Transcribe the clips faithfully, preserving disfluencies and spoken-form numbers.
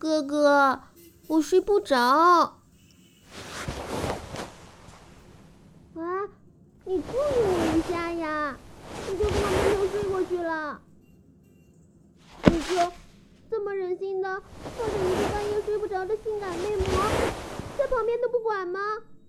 哥哥，我睡不着。啊，你注意我一下呀！你就这么闷头睡过去了？你就这么忍心的抱着一个半夜睡不着的性感魅魔，在旁边都不管吗？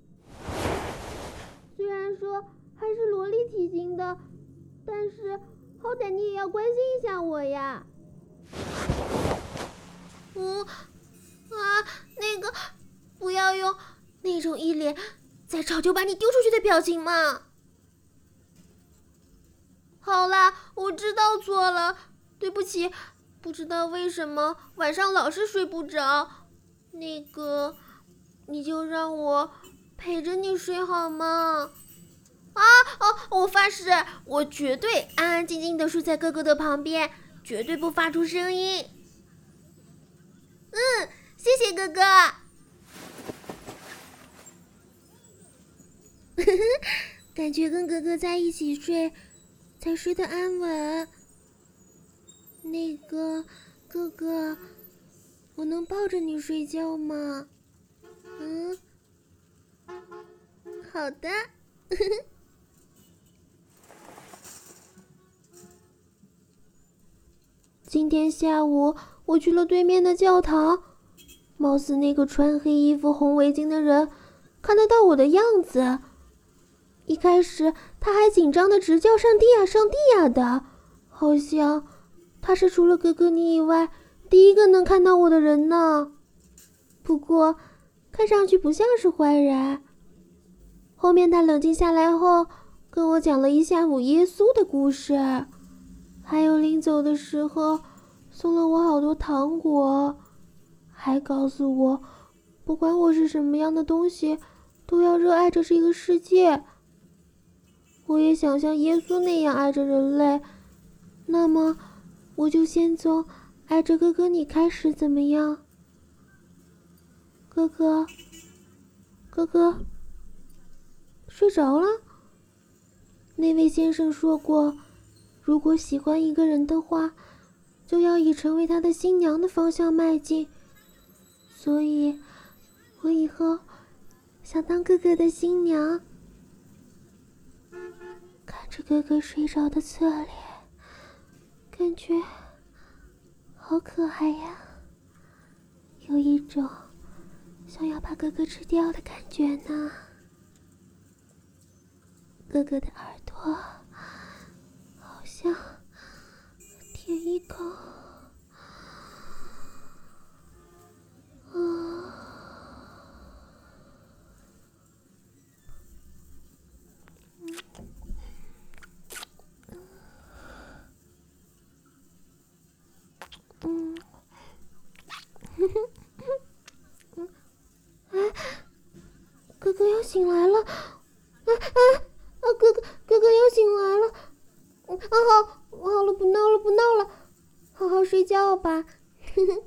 虽然说还是萝莉体型的，但是好歹你也要关心一下我呀。嗯啊，那个，不要用那种一脸再吵就把你丢出去的表情嘛。好啦，我知道错了，对不起。不知道为什么晚上老是睡不着，那个，你就让我陪着你睡好吗？啊哦，我发誓，我绝对安安静静的睡在哥哥的旁边，绝对不发出声音。嗯，谢谢哥哥。感觉跟哥哥在一起睡，才睡得安稳。那个，哥哥，我能抱着你睡觉吗？嗯，好的。今天下午我去了对面的教堂，貌似那个穿黑衣服红围巾的人看得到我的样子。一开始他还紧张的直叫上帝啊上帝啊的，好像他是除了哥哥你以外第一个能看到我的人呢。不过看上去不像是坏人。后面他冷静下来后跟我讲了一下午耶稣的故事，还有临走的时候送了我好多糖果，还告诉我不管我是什么样的东西都要热爱着这个世界。我也想像耶稣那样爱着人类，那么我就先从爱着哥哥你开始，怎么样？哥哥，哥哥，睡着了？那位先生说过，如果喜欢一个人的话，就要以成为他的新娘的方向迈进。所以，我以后想当哥哥的新娘。看着哥哥睡着的侧脸，感觉好可爱呀，有一种想要把哥哥吃掉的感觉呢。哥哥的耳朵好像舔一口，啊，嗯，嗯，哎，哥哥要醒来了，哎哎，啊，哥哥哥哥要醒来了，啊好，好了，不闹了不闹了，好好睡觉吧。呵呵。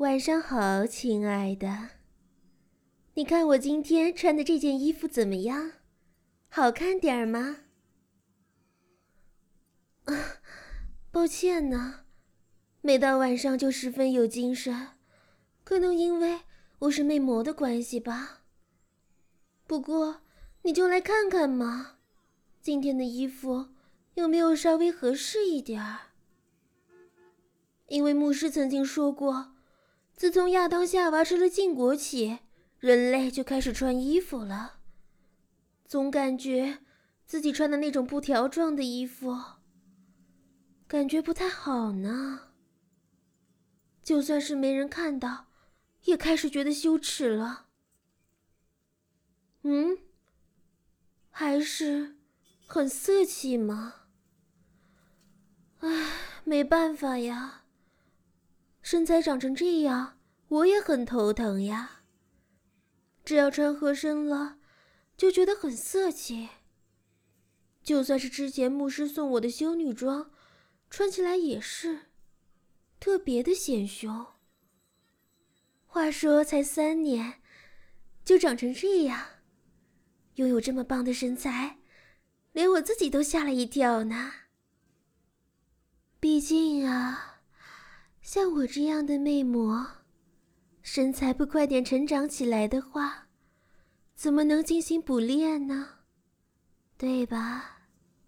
晚上好，亲爱的。你看我今天穿的这件衣服怎么样？好看点儿吗？啊，抱歉呢，每到晚上就十分有精神，可能因为我是魅魔的关系吧。不过，你就来看看嘛，今天的衣服有没有稍微合适一点儿？因为牧师曾经说过，自从亚当夏娃吃了禁果起，人类就开始穿衣服了。总感觉自己穿的那种布条状的衣服，感觉不太好呢。就算是没人看到，也开始觉得羞耻了。嗯，还是很色气吗？唉，没办法呀。身材长成这样，我也很头疼呀。只要穿合身了，就觉得很色气。就算是之前牧师送我的修女装，穿起来也是特别的显胸。话说才三年，就长成这样，拥有这么棒的身材，连我自己都吓了一跳呢。毕竟啊，像我这样的魅魔，身材不快点成长起来的话，怎么能精心补练呢？对吧？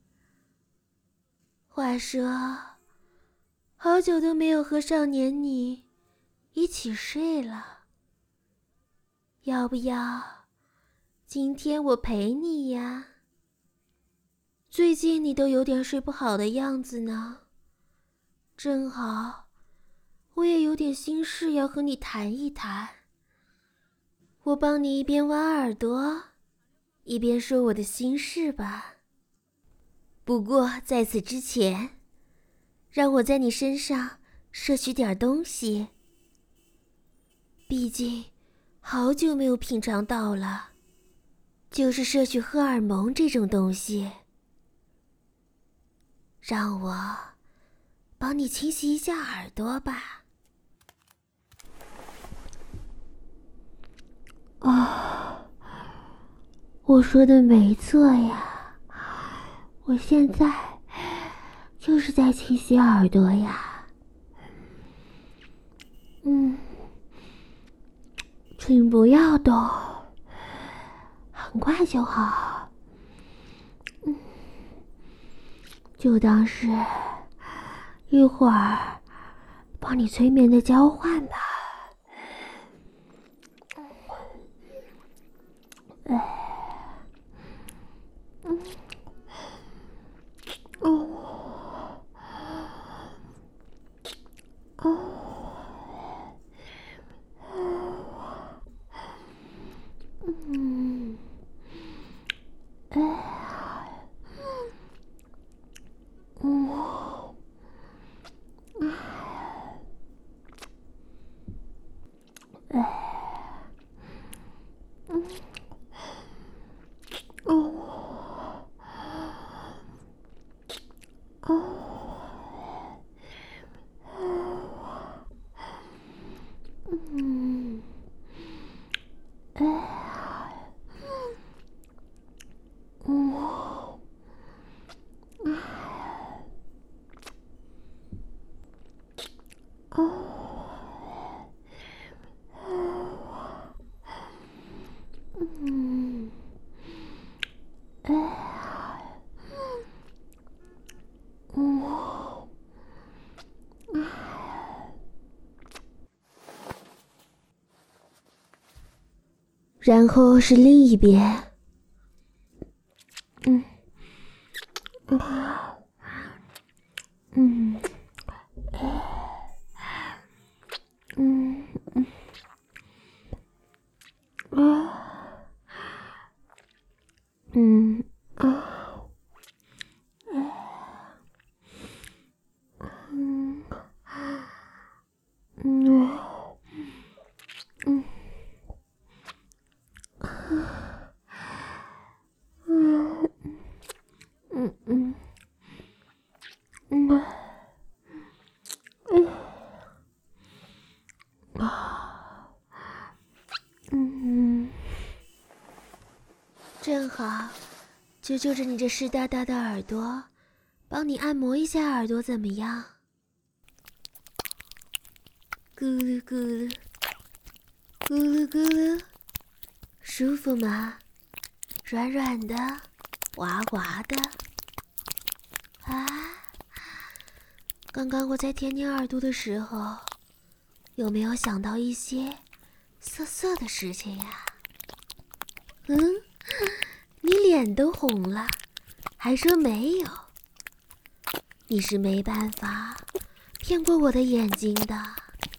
话说，好久都没有和少年你一起睡了，要不要今天我陪你呀？最近你都有点睡不好的样子呢，正好我也有点心事要和你谈一谈。我帮你一边挖耳朵，一边说我的心事吧。不过在此之前，让我在你身上摄取点东西。毕竟好久没有品尝到了，就是摄取荷尔蒙这种东西。让我帮你清洗一下耳朵吧。啊，我说的没错呀，我现在就是在清洗耳朵呀。嗯，请不要动，很快就好。嗯，就当是一会儿帮你催眠的交换吧。哎，嗯，哦，哦，嗯，哎，嗯，哎，嗯，哦，哦，嗯，哎，嗯，哦，嗯，哎，嗯，然后是另一边。嗯，嗯，嗯，嗯，嗯，啊，嗯，啊，嗯，嗯，嗯，嗯，嗯，嗯，嗯，嗯，啊， 好，就就着你这湿哒哒的耳朵，帮你按摩一下耳朵怎么样？咕噜咕噜，咕噜咕噜，舒服吗？软软的，滑滑的。啊，刚刚我在舔你耳朵的时候，有没有想到一些色色的事情呀？嗯，你脸都红了，还说没有？你是没办法骗过我的眼睛的。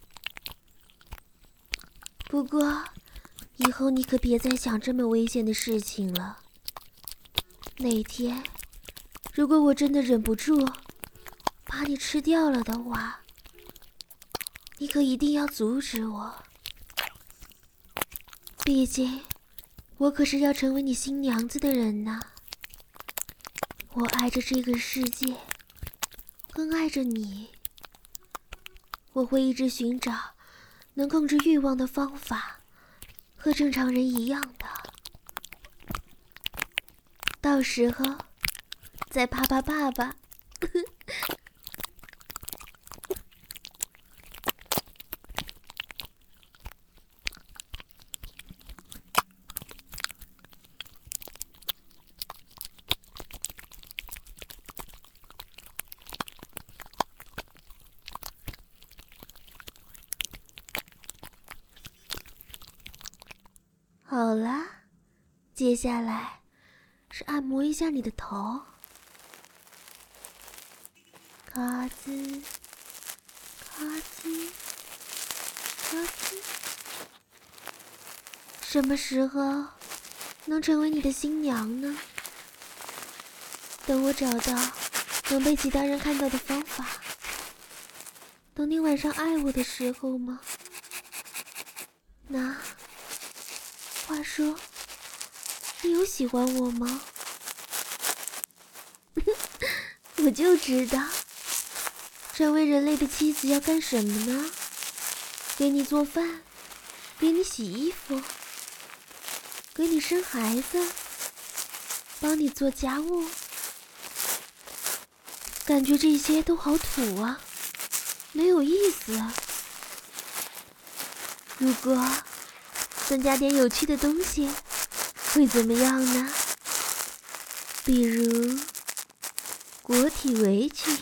不过，以后你可别再想这么危险的事情了。哪天，如果我真的忍不住把你吃掉了的话，你可一定要阻止我。毕竟，我可是要成为你新娘子的人呢。我爱着这个世界，更爱着你。我会一直寻找能控制欲望的方法，和正常人一样的。到时候再啪啪啪吧。好啦，接下来是按摩一下你的头。咔吱，咔吱，咔吱。什么时候能成为你的新娘呢？等我找到能被其他人看到的方法。等你晚上爱我的时候吗？那话说，你有喜欢我吗？我就知道，成为人类的妻子要干什么呢？给你做饭，给你洗衣服，给你生孩子，帮你做家务。感觉这些都好土啊，没有意思啊。如果增加点有趣的东西，会怎么样呢？比如国体围裙。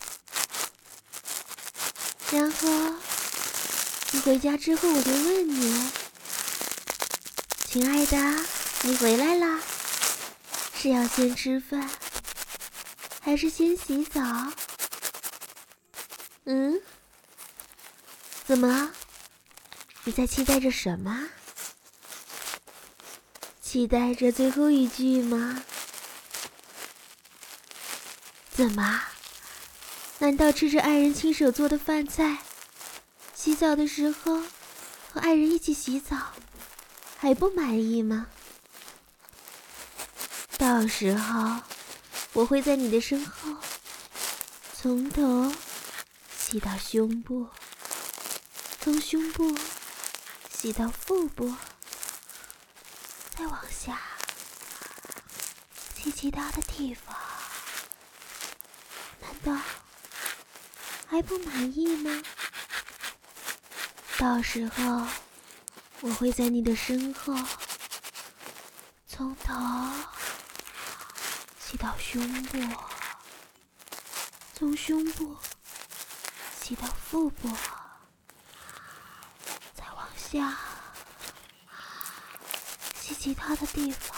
然后你回家之后，我就问你，亲爱的，你回来啦？是要先吃饭，还是先洗澡？嗯？怎么？你在期待着什么？期待着最后一句吗？怎么？难道吃着爱人亲手做的饭菜，洗澡的时候和爱人一起洗澡，还不满意吗？到时候我会在你的身后，从头洗到胸部，从胸部洗到腹部，再往下洗其他的地方。难道还不满意吗？到时候我会在你的身后，从头洗到胸部，从胸部洗到腹部，再往下洗其他的地方。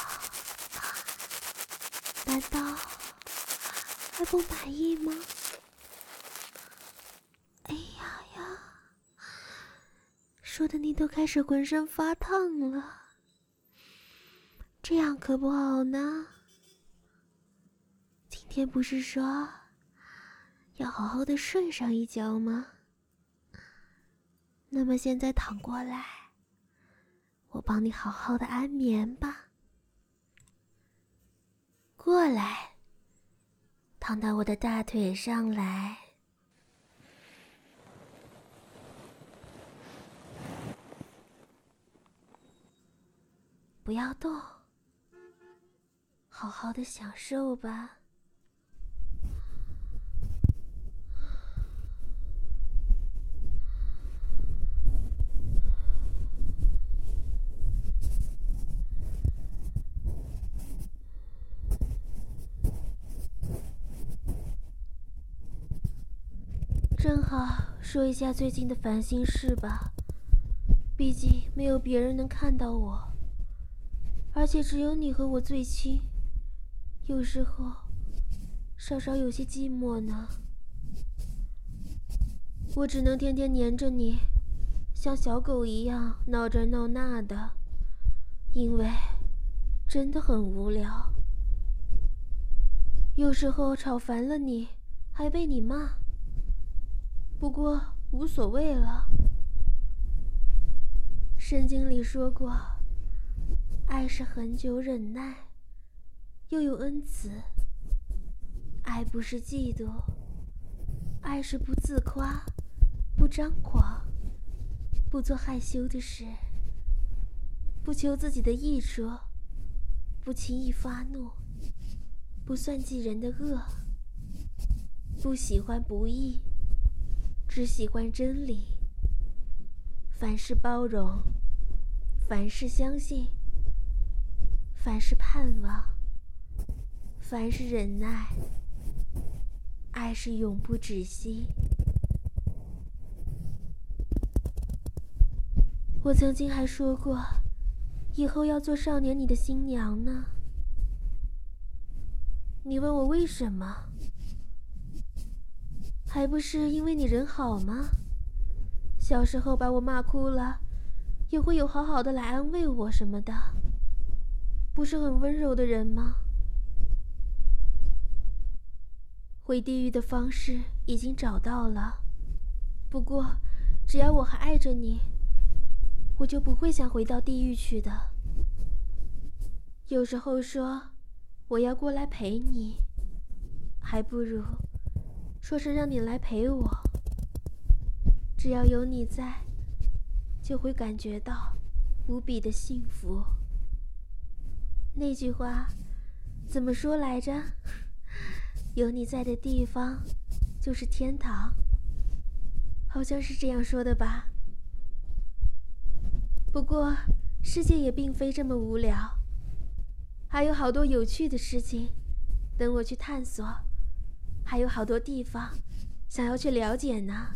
难道还不满意吗？哎呀呀，说的你都开始浑身发烫了，这样可不好呢。今天不是说要好好的睡上一觉吗？那么现在躺过来，我帮你好好的安眠吧。过来，躺到我的大腿上来。不要动， 好好的享受吧。正好说一下最近的烦心事吧，毕竟没有别人能看到我，而且只有你和我最亲，有时候稍稍有些寂寞呢。我只能天天黏着你，像小狗一样闹这闹那的，因为真的很无聊。有时候吵烦了你，还被你骂。不过无所谓了。圣经里说过，爱是恒久忍耐，又有恩慈。爱不是嫉妒，爱是不自夸，不张狂，不做害羞的事，不求自己的益处，不轻易发怒，不算计人的恶，不喜欢不义，只喜欢真理。凡事包容，凡事相信，凡事盼望，凡事忍耐。爱是永不止息。我曾经还说过，以后要做少年你的新娘呢。你问我为什么？还不是因为你人好吗？小时候把我骂哭了，也会有好好的来安慰我什么的，不是很温柔的人吗？回地狱的方式已经找到了，不过只要我还爱着你，我就不会想回到地狱去的。有时候说我要过来陪你，还不如说是让你来陪我。只要有你在，就会感觉到无比的幸福。那句话怎么说来着？有你在的地方就是天堂，好像是这样说的吧。不过世界也并非这么无聊，还有好多有趣的事情等我去探索，还有好多地方想要去了解呢。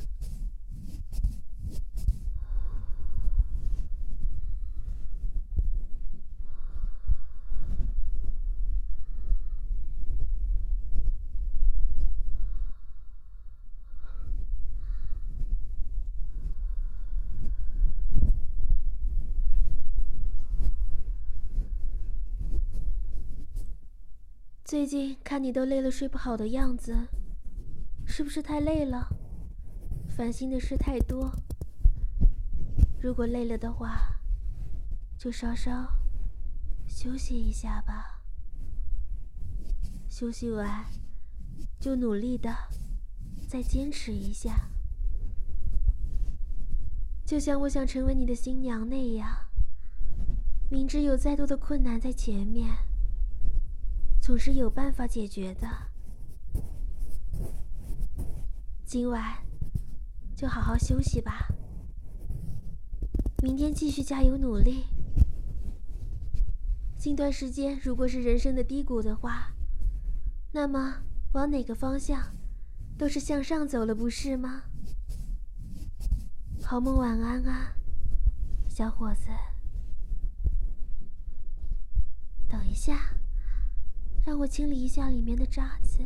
最近看你都累了睡不好的样子，是不是太累了？烦心的事太多。如果累了的话，就稍稍休息一下吧。休息完就努力的再坚持一下，就像我想成为你的新娘那样，明知有再多的困难在前面，总是有办法解决的。今晚就好好休息吧，明天继续加油努力。近段时间如果是人生的低谷的话，那么往哪个方向都是向上走了，不是吗？好梦晚安啊，小伙子。等一下，让我清理一下里面的渣子。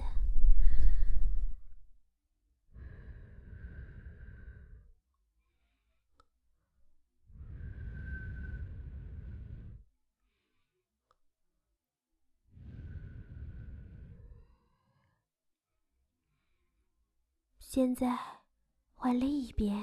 现在换另一边。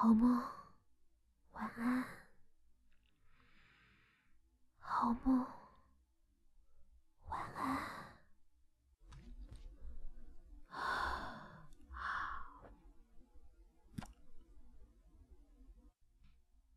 好梦，晚安，好梦。